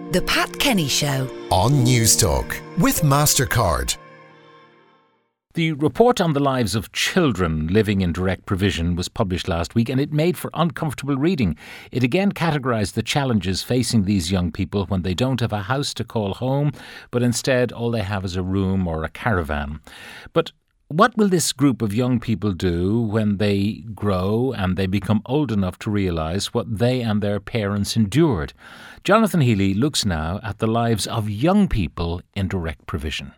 The Pat Kenny Show on Newstalk with MasterCard. The report on the lives of children living in direct provision was published last week, and it made for uncomfortable reading. It again categorised the challenges facing these young people when they don't have a house to call home, but instead all they have is a room or a caravan. But what will this group of young people do when they grow and they become old enough to realise what they and their parents endured? Jonathan Healy looks now at the lives of young people in direct provision.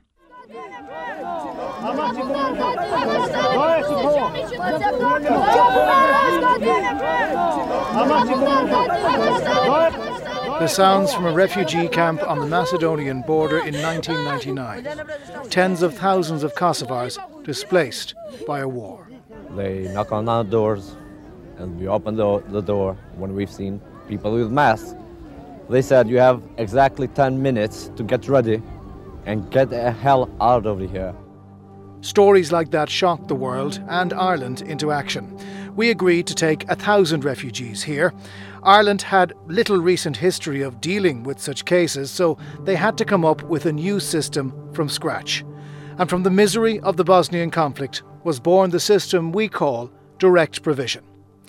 The sounds from a refugee camp on the Macedonian border in 1999. Tens of thousands of Kosovars displaced by a war. They knock on our doors and we open the door when we've seen people with masks. They said you have exactly 10 minutes to get ready and get the hell out of here. Stories like that shocked the world and Ireland into action. We agreed to take 1,000 refugees here. Ireland had little recent history of dealing with such cases, so they had to come up with a new system from scratch. And from the misery of the Bosnian conflict was born the system we call direct provision.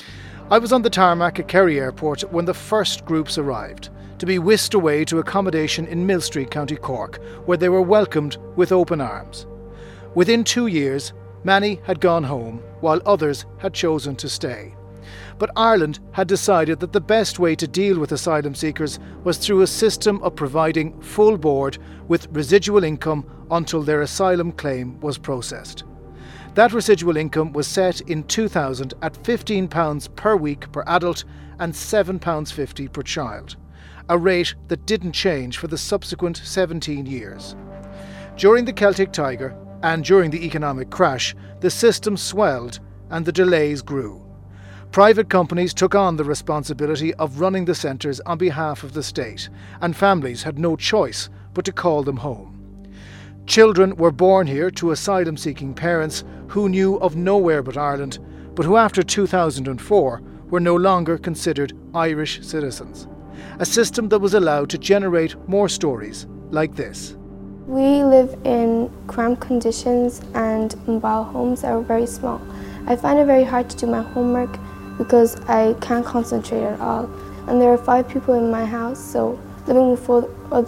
I was on the tarmac at Kerry Airport when the first groups arrived, to be whisked away to accommodation in Mill Street, County Cork, where they were welcomed with open arms. Within 2 years, many had gone home, while others had chosen to stay. But Ireland had decided that the best way to deal with asylum seekers was through a system of providing full board with residual income until their asylum claim was processed. That residual income was set in 2000 at £15 per week per adult and £7.50 per child, a rate that didn't change for the subsequent 17 years. During the Celtic Tiger and during the economic crash, the system swelled and the delays grew. Private companies took on the responsibility of running the centres on behalf of the state, and families had no choice but to call them home. Children were born here to asylum-seeking parents who knew of nowhere but Ireland, but who after 2004 were no longer considered Irish citizens. A system that was allowed to generate more stories like this. We live in cramped conditions and mobile homes that are very small. I find it very hard to do my homework because I can't concentrate at all. And there are 5 people in my house, so living with four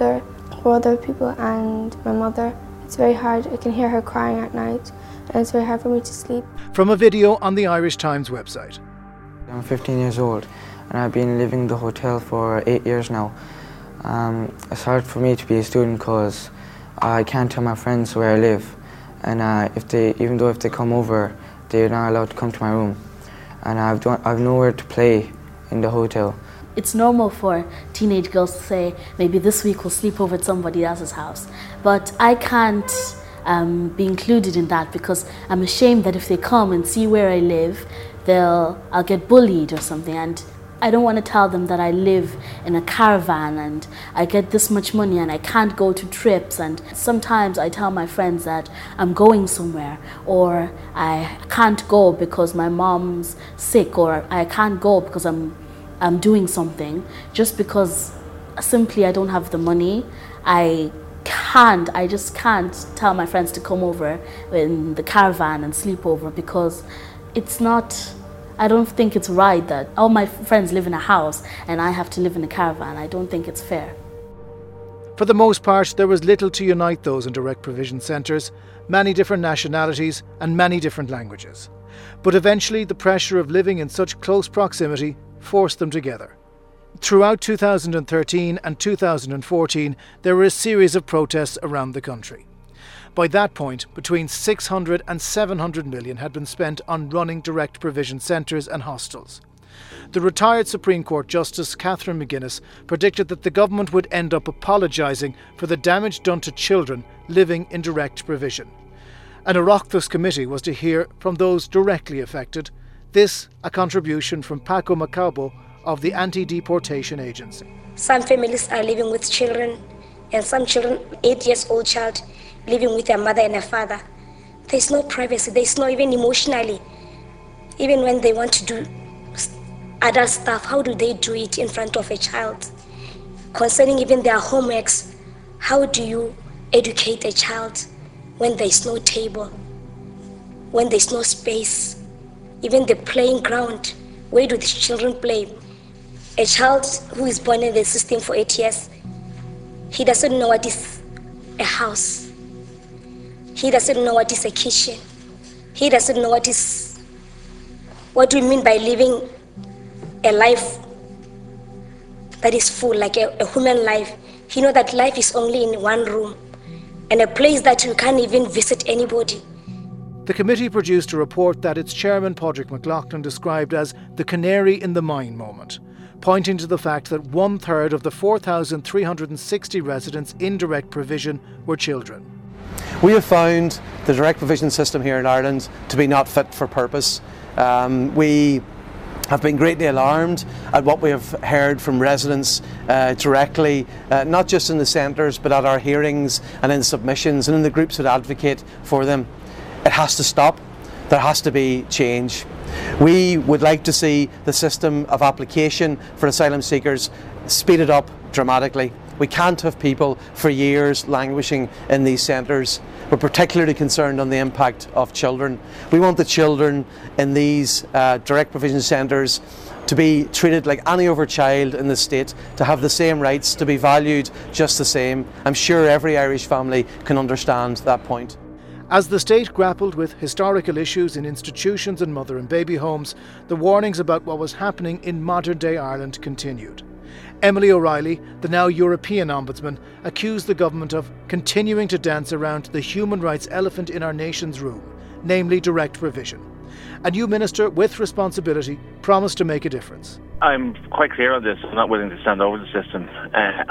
other people and my mother, it's very hard. I can hear her crying at night and it's very hard for me to sleep. From a video on the Irish Times website. I'm 15 years old and I've been living in the hotel for 8 years now. It's hard for me to be a student because I can't tell my friends where I live, and even though if they come over, they're not allowed to come to my room, and I've nowhere to play in the hotel. It's normal for teenage girls to say, maybe this week we'll sleep over at somebody else's house, but I can't be included in that because I'm ashamed that if they come and see where I live, I'll get bullied or something, and I don't want to tell them that I live in a caravan and I get this much money and I can't go to trips, and sometimes I tell my friends that I'm going somewhere, or I can't go because my mom's sick, or I can't go because I'm doing something, just because simply I don't have the money. I just can't tell my friends to come over in the caravan and sleep over because I don't think it's right that all my friends live in a house and I have to live in a caravan. I don't think it's fair. For the most part, there was little to unite those in direct provision centres, many different nationalities and many different languages. But eventually the pressure of living in such close proximity forced them together. Throughout 2013 and 2014, there were a series of protests around the country. By that point, between 600 and 700 million had been spent on running direct provision centres and hostels. The retired Supreme Court Justice Catherine McGuinness predicted that the government would end up apologising for the damage done to children living in direct provision. An Oireachtas committee was to hear from those directly affected. This, a contribution from Paco Macabo of the Anti-Deportation Agency. Some families are living with children, and some children, 8 years old child, living with their mother and their father. There's no privacy, there's no even emotionally. Even when they want to do adult stuff, how do they do it in front of a child? concerning even their homeworks. How do you educate a child when there's no table, when there's no space, even the playing ground? Where do these children play? A child who is born in the system for 8 years, he doesn't know what is a house. He doesn't know what is a kitchen. He doesn't know what we mean by living a life that is full, like a human life. He knows that life is only in one room and a place that you can't even visit anybody. The committee produced a report that its chairman, Padraig McLaughlin, described as the canary in the mine moment, pointing to the fact that 1/3 of the 4,360 residents in direct provision were children. We have found the direct provision system here in Ireland to be not fit for purpose. We have been greatly alarmed at what we have heard from residents directly, not just in the centres but at our hearings and in submissions and in the groups that advocate for them. It has to stop. There has to be change. We would like to see the system of application for asylum seekers speeded up dramatically. We can't have people for years languishing in these centres. We're particularly concerned on the impact of children. We want the children in these direct provision centres to be treated like any other child in the state, to have the same rights, to be valued just the same. I'm sure every Irish family can understand that point. As the state grappled with historical issues in institutions and mother and baby homes, the warnings about what was happening in modern-day Ireland continued. Emily O'Reilly, the now European Ombudsman, accused the government of continuing to dance around the human rights elephant in our nation's room, namely direct provision. A new minister with responsibility promised to make a difference. I'm quite clear on this. I'm not willing to stand over the system, and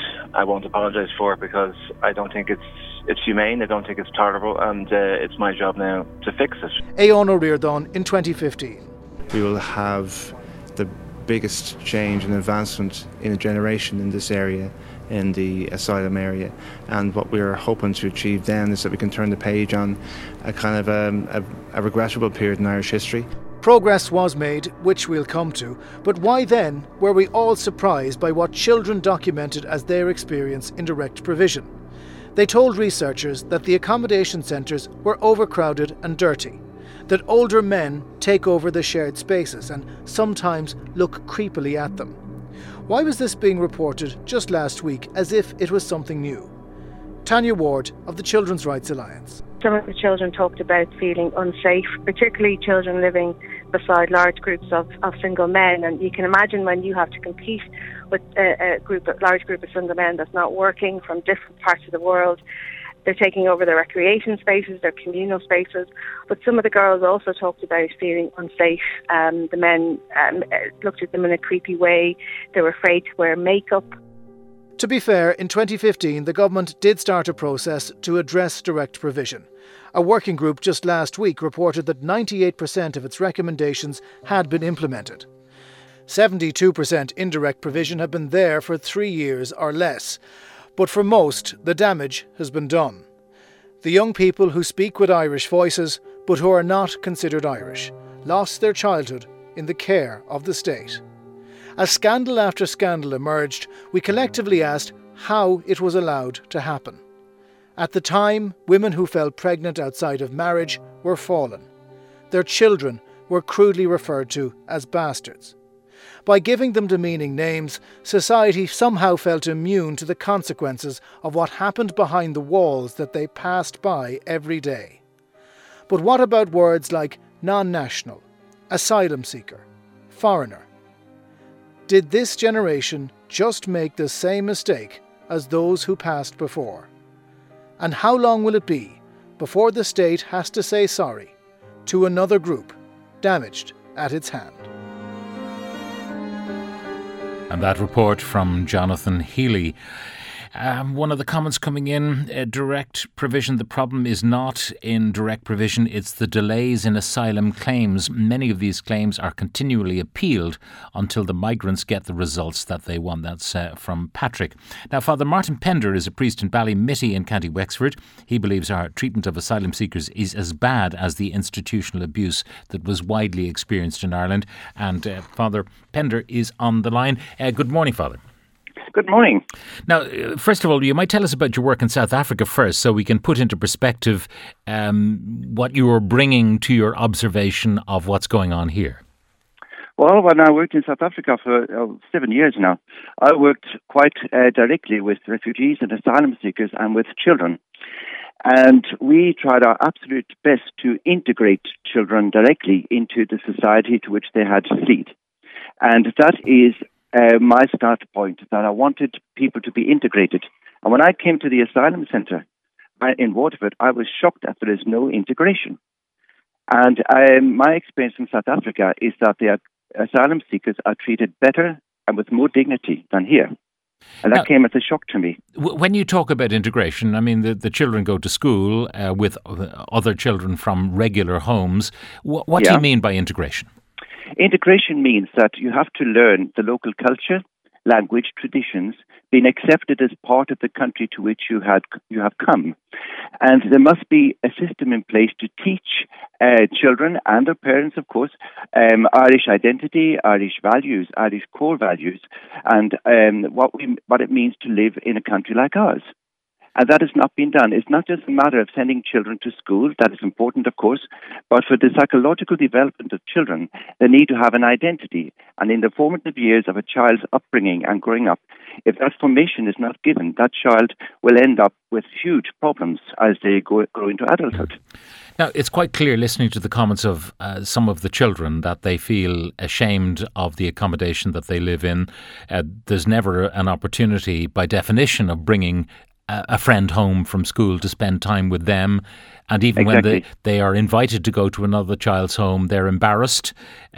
I won't apologise for it, because I don't think it's humane, I don't think it's tolerable, and it's my job now to fix it. Aodhán Ó Ríordáin in 2015. We will have the biggest change and advancement in a generation in this area, in the asylum area, and what we're hoping to achieve then is that we can turn the page on a kind of a regrettable period in Irish history. Progress was made, which we'll come to, but why then were we all surprised by what children documented as their experience in direct provision? They told researchers that the accommodation centres were overcrowded and dirty, that older men take over the shared spaces and sometimes look creepily at them. Why was this being reported just last week as if it was something new? Tanya Ward of the Children's Rights Alliance. Some of the children talked about feeling unsafe, particularly children living beside large groups of single men. And you can imagine when you have to compete with a large group of single men that's not working from different parts of the world. They're taking over their recreation spaces, their communal spaces. But some of the girls also talked about feeling unsafe. The men looked at them in a creepy way. They were afraid to wear makeup. To be fair, in 2015, the government did start a process to address direct provision. A working group just last week reported that 98% of its recommendations had been implemented. 72% indirect provision have been there for 3 years or less. But for most, the damage has been done. The young people who speak with Irish voices, but who are not considered Irish, lost their childhood in the care of the state. As scandal after scandal emerged, we collectively asked how it was allowed to happen. At the time, women who fell pregnant outside of marriage were fallen. Their children were crudely referred to as bastards. By giving them demeaning names, society somehow felt immune to the consequences of what happened behind the walls that they passed by every day. But what about words like non-national, asylum seeker, foreigner? Did this generation just make the same mistake as those who passed before? And how long will it be before the state has to say sorry to another group damaged at its hand? And that report from Jonathan Healy. One of the comments coming in, direct provision, the problem is not in direct provision, it's the delays in asylum claims. Many of these claims are continually appealed until the migrants get the results that they want. That's from Patrick. Now, Father Martin Pender is a priest in Ballymitty in County Wexford. He believes our treatment of asylum seekers is as bad as the institutional abuse that was widely experienced in Ireland. And Father Pender is on the line. Good morning, Father. Good morning. Now, first of all, you might tell us about your work in South Africa first, so we can put into perspective what you are bringing to your observation of what's going on here. Well, when I worked in South Africa for 7 years now, I worked quite directly with refugees and asylum seekers and with children. And we tried our absolute best to integrate children directly into the society to which they had fled. And that is my start point, that I wanted people to be integrated. And when I came to the asylum centre in Waterford, I was shocked that there is no integration. And my experience in South Africa is that the asylum seekers are treated better and with more dignity than here. And that came as a shock to me. When you talk about integration, I mean, the children go to school with other children from regular homes. What do you mean by integration? Integration means that you have to learn the local culture, language, traditions, being accepted as part of the country to which you have come. And there must be a system in place to teach children and their parents, of course, Irish identity, Irish values, Irish core values, and what it means to live in a country like ours. And that has not been done. It's not just a matter of sending children to school. That is important, of course. But for the psychological development of children, they need to have an identity. And in the formative years of a child's upbringing and growing up, if that formation is not given, that child will end up with huge problems as they grow into adulthood. Now, it's quite clear, listening to the comments of some of the children, that they feel ashamed of the accommodation that they live in. There's never an opportunity, by definition, of bringing a friend home from school to spend time with them. And even when they are invited to go to another child's home, they're embarrassed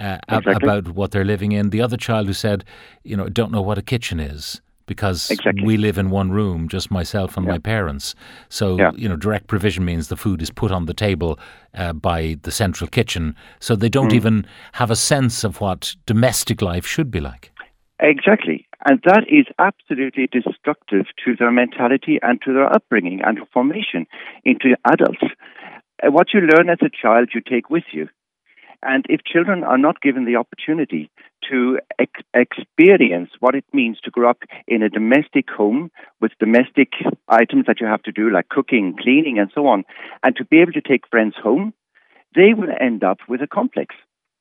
about what they're living in. The other child who said, don't know what a kitchen is, because we live in one room, just myself and my parents. So, direct provision means the food is put on the table by the central kitchen. So they don't even have a sense of what domestic life should be like. Exactly. And that is absolutely destructive to their mentality and to their upbringing and formation into adults. What you learn as a child, you take with you. And if children are not given the opportunity to experience what it means to grow up in a domestic home with domestic items that you have to do, like cooking, cleaning, and so on, and to be able to take friends home, they will end up with a complex.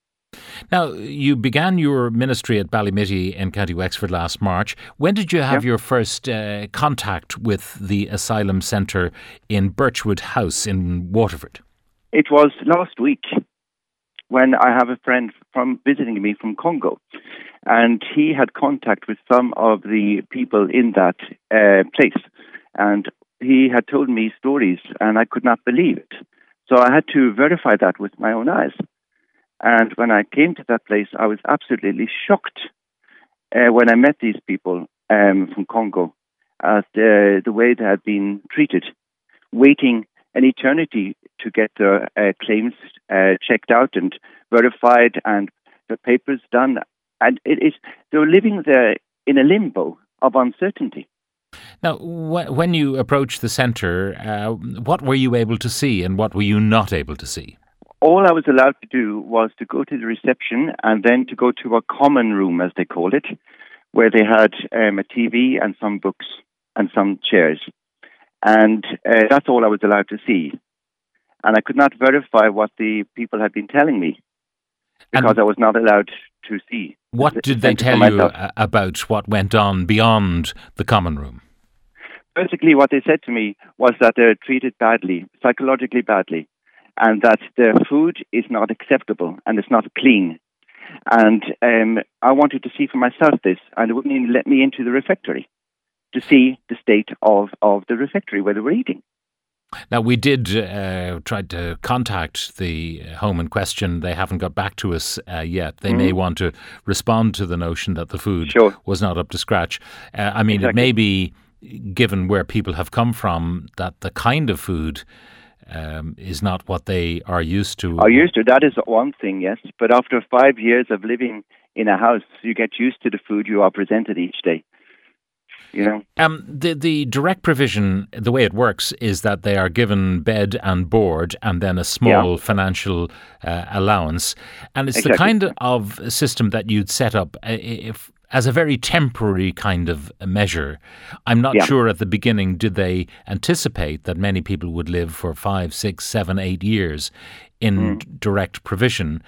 Now, you began your ministry at Ballymitty in County Wexford last March. When did you have your first contact with the asylum centre in Birchwood House in Waterford? It was last week, when I have a friend visiting me from Congo, and he had contact with some of the people in that place, and he had told me stories, and I could not believe it. So I had to verify that with my own eyes. And when I came to that place, I was absolutely shocked when I met these people from Congo at the way they had been treated, waiting an eternity to get their claims checked out and verified and the papers done. And they were living there in a limbo of uncertainty. Now, when you approached the centre, what were you able to see and what were you not able to see? All I was allowed to do was to go to the reception and then to go to a common room, as they call it, where they had a TV and some books and some chairs. And that's all I was allowed to see. And I could not verify what the people had been telling me because I was not allowed to see. What did they tell you about what went on beyond the common room? Basically, what they said to me was that they're treated badly, psychologically badly, and that their food is not acceptable and it's not clean. And I wanted to see for myself this, and they wouldn't even let me into the refectory to see the state of the refectory where they were eating. Now, we did try to contact the home in question. They haven't got back to us yet. They may want to respond to the notion that the food was not up to scratch. It may be, given where people have come from, that the kind of food is not what they are used to. That is one thing, yes. But after 5 years of living in a house, you get used to the food you are presented each day. The direct provision, the way it works is that they are given bed and board and then a small financial allowance. And it's the kind of system that you'd set up as a very temporary kind of a measure. I'm not sure at the beginning, did they anticipate that many people would live for 5, 6, 7, 8 years in direct provision?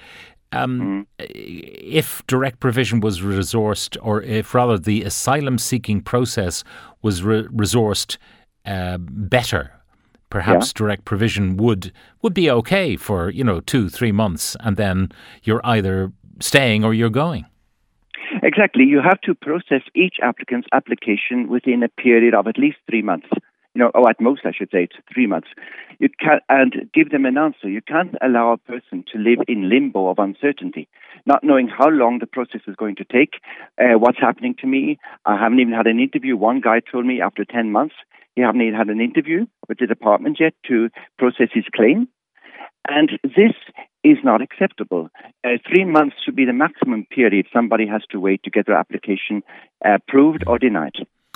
If direct provision was resourced, or if rather the asylum-seeking process was resourced better, perhaps direct provision would be okay for 2-3 months, and then you're either staying or you're going. Exactly. You have to process each applicant's application within a period of at least 3 months. At most, I should say, it's 3 months. You can and give them an answer. You can't allow a person to live in limbo of uncertainty, not knowing how long the process is going to take, what's happening to me. I haven't even had an interview. One guy told me after 10 months, he hasn't even had an interview with the department yet to process his claim. And this is not acceptable. 3 months should be the maximum period somebody has to wait to get their application approved or denied.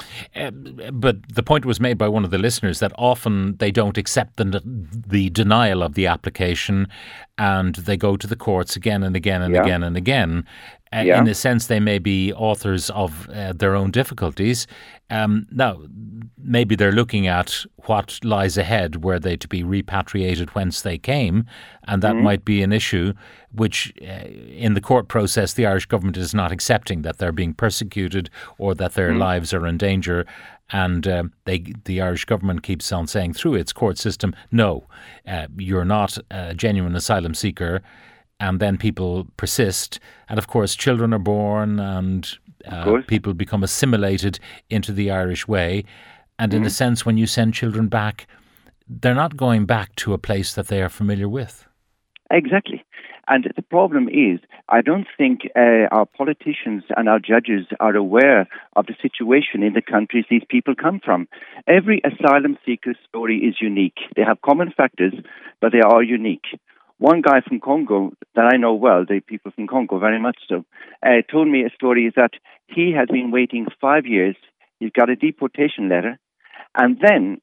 But the point was made by one of the listeners that often they don't accept the denial of the application, and they go to the courts again and again and again and again. In a sense, they may be authors of their own difficulties. Now, maybe they're looking at what lies ahead, were they to be repatriated whence they came, and that might be an issue which, in the court process, the Irish government is not accepting that they're being persecuted or that their lives are in danger. And the Irish government keeps on saying through its court system, no, you're not a genuine asylum seeker. And then people persist. And of course, children are born and people become assimilated into the Irish way. And in a sense, when you send children back, they're not going back to a place that they are familiar with. Exactly. And the problem is, I don't think our politicians and our judges are aware of the situation in the countries these people come from. Every asylum seeker's story is unique. They have common factors, but they are unique. One guy from Congo that I know well, the people from Congo very much so, told me a story that he had been waiting 5 years. He's got a deportation letter. And then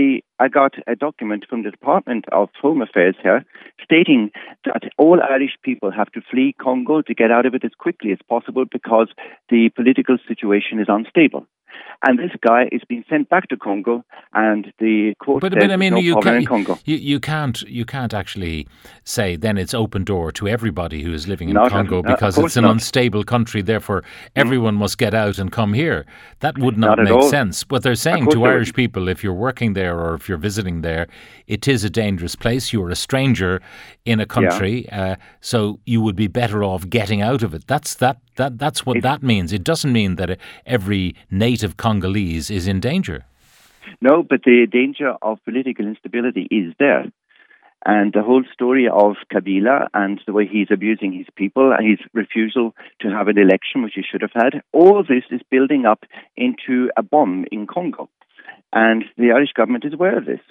I got a document from the Department of Home Affairs here stating that all Irish people have to flee Congo to get out of it as quickly as possible because the political situation is unstable. And this guy is being sent back to Congo, and the court says there's no problem in Congo. You can't actually say then it's open door to everybody who is living in Congo because it's an unstable country, therefore everyone must get out and come here. That would not make sense. What they're saying to Irish people, if you're working there or if you're visiting there, it is a dangerous place. You're a stranger in a country, so you would be better off getting out of it. That's what that means. It doesn't mean that every native Congolese is in danger. No, but the danger of political instability is there. And the whole story of Kabila and the way he's abusing his people, his refusal to have an election, which he should have had, all this is building up into a bomb in Congo. And the Irish government is aware of this.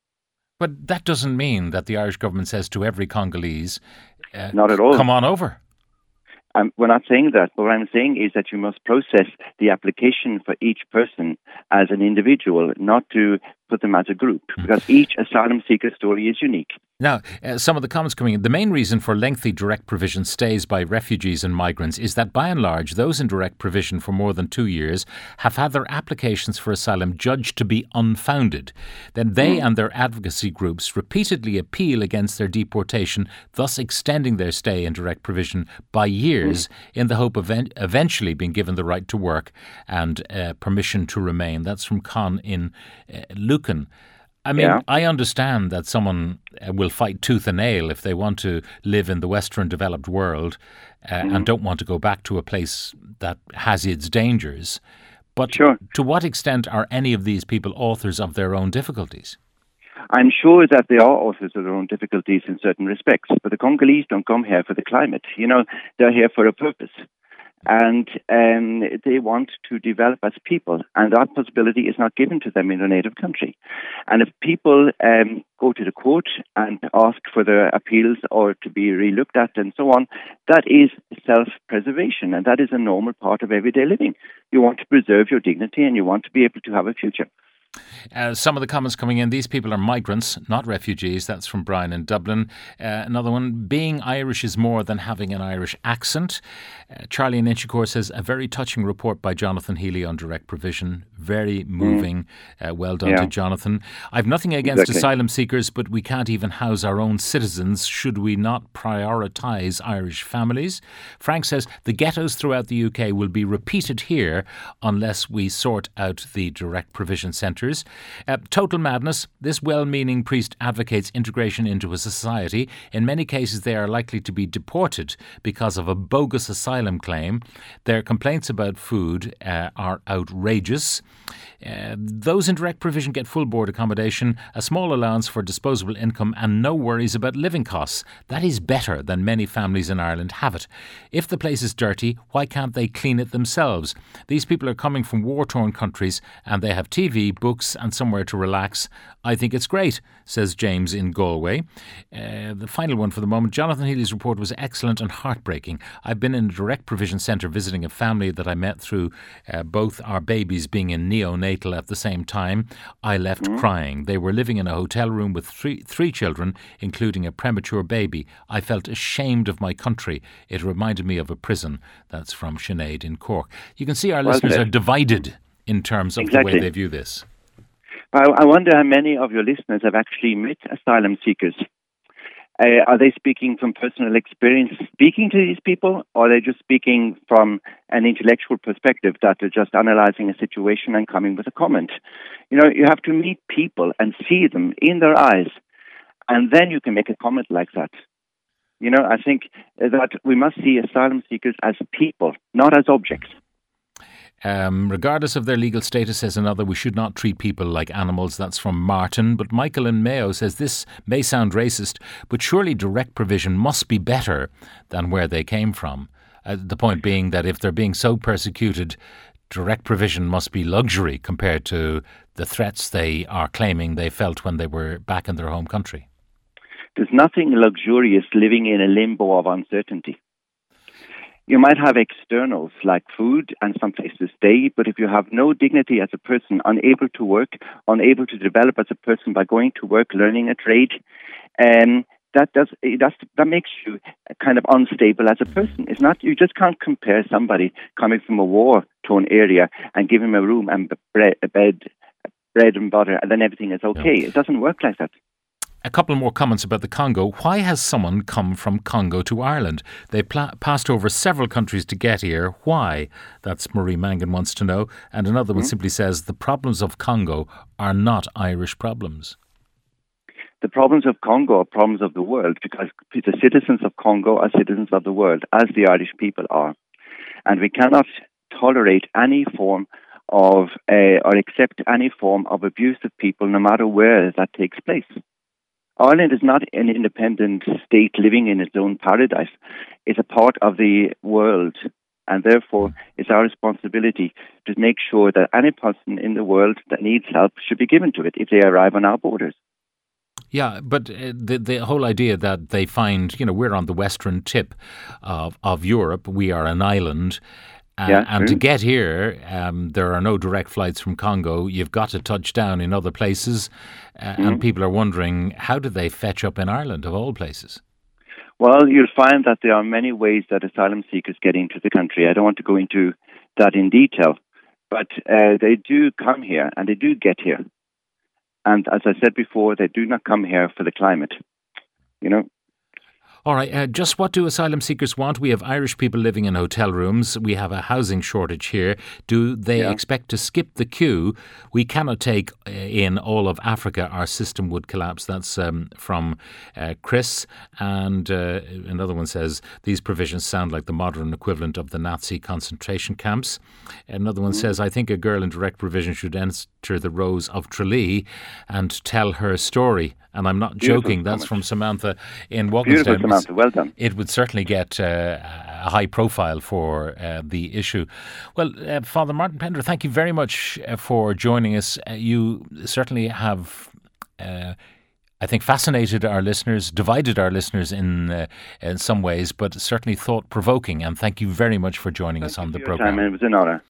But that doesn't mean that the Irish government says to every Congolese, not at all. Come on over. We're not saying that. What I'm saying is that you must process the application for each person as an individual, not to put them as a group, because each asylum seeker story is unique. Now, some of the comments coming in. The main reason for lengthy direct provision stays by refugees and migrants is that, by and large, those in direct provision for more than 2 years have had their applications for asylum judged to be unfounded. Then they and their advocacy groups repeatedly appeal against their deportation, thus extending their stay in direct provision by years in the hope of eventually being given the right to work and permission to remain. That's from Con in Lucan. I mean, I understand that someone will fight tooth and nail if they want to live in the Western developed world and don't want to go back to a place that has its dangers. But to what extent are any of these people authors of their own difficulties? I'm sure that they are authors of their own difficulties in certain respects, but the Congolese don't come here for the climate. They're here for a purpose. And they want to develop as people, and that possibility is not given to them in their native country. And if people go to the court and ask for their appeals or to be re-looked at and so on, that is self-preservation, and that is a normal part of everyday living. You want to preserve your dignity and you want to be able to have a future. Some of the comments coming in, these people are migrants, not refugees. That's from Brian in Dublin. Another one, being Irish is more than having an Irish accent. Charlie in Inchicore says, a very touching report by Jonathan Healy on direct provision. Very moving. Well done to Jonathan. I've nothing against asylum seekers, but we can't even house our own citizens. Should we not prioritise Irish families? Frank says, the ghettos throughout the UK will be repeated here unless we sort out the direct provision centres. Total madness. This well-meaning priest advocates integration into a society. In many cases, they are likely to be deported because of a bogus asylum claim. Their complaints about food are outrageous. Those in direct provision get full board accommodation, a small allowance for disposable income and no worries about living costs. That is better than many families in Ireland have it. If the place is dirty, why can't they clean it themselves? These people are coming from war-torn countries and they have TV, books and somewhere to relax. I think it's great, says James in Galway. The final one for the moment. Jonathan Healy's report was excellent and heartbreaking. I've been in a direct provision centre visiting a family that I met through both our babies being in neonatal at the same time. I left crying. They were living in a hotel room with three children, including a premature baby. I felt ashamed of my country. It reminded me of a prison. That's from Sinead in Cork. You can see our listeners are divided in terms of the way they view this. I wonder how many of your listeners have actually met asylum seekers. Are they speaking from personal experience speaking to these people, or are they just speaking from an intellectual perspective that they're just analysing a situation and coming with a comment? You know, you have to meet people and see them in their eyes, and then you can make a comment like that. You know, I think that we must see asylum seekers as people, not as objects. Regardless of their legal status, says another, we should not treat people like animals. That's from Martin. But Michael in Mayo says this may sound racist, but surely direct provision must be better than where they came from. The point being that if they're being so persecuted, direct provision must be luxury compared to the threats they are claiming they felt when they were back in their home country. There's nothing luxurious living in a limbo of uncertainty. You might have externals like food and some place to stay, but if you have no dignity as a person, unable to work, unable to develop as a person by going to work, learning a trade, that makes you kind of unstable as a person. It's not, you just can't compare somebody coming from a war-torn area and give him a room and bread and butter, and then everything is okay. It doesn't work like that. A couple more comments about the Congo. Why has someone come from Congo to Ireland? They passed over several countries to get here. Why? That's Marie Mangan wants to know. And another one simply says, the problems of Congo are not Irish problems. The problems of Congo are problems of the world, because the citizens of Congo are citizens of the world, as the Irish people are. And we cannot tolerate any form of, or accept any form of abuse of people, no matter where that takes place. Ireland is not an independent state living in its own paradise. It's a part of the world, and therefore it's our responsibility to make sure that any person in the world that needs help should be given to it if they arrive on our borders. Yeah, but the whole idea that they find, you know, we're on the western tip of Europe, we are an island, and to get here, there are no direct flights from Congo. You've got to touch down in other places, and people are wondering, how do they fetch up in Ireland, of all places? Well, you'll find that there are many ways that asylum seekers get into the country. I don't want to go into that in detail, but they do come here, and they do get here. And as I said before, they do not come here for the climate, you know. All right, just what do asylum seekers want? We have Irish people living in hotel rooms. We have a housing shortage here. Do they expect to skip the queue? We cannot take in all of Africa. Our system would collapse. That's from Chris. And another one says, these provisions sound like the modern equivalent of the Nazi concentration camps. Another one says, I think a girl in direct provision should enter the rows of Tralee and tell her story. And I'm not joking. That's from Samantha in Walkinstown. Beautiful, Samantha. Well done. It would certainly get a high profile for the issue. Well, Father Martin Pender, thank you very much for joining us. You certainly have, I think, fascinated our listeners, divided our listeners in some ways, but certainly thought-provoking. And thank you very much for joining us on the programme. It was an honour.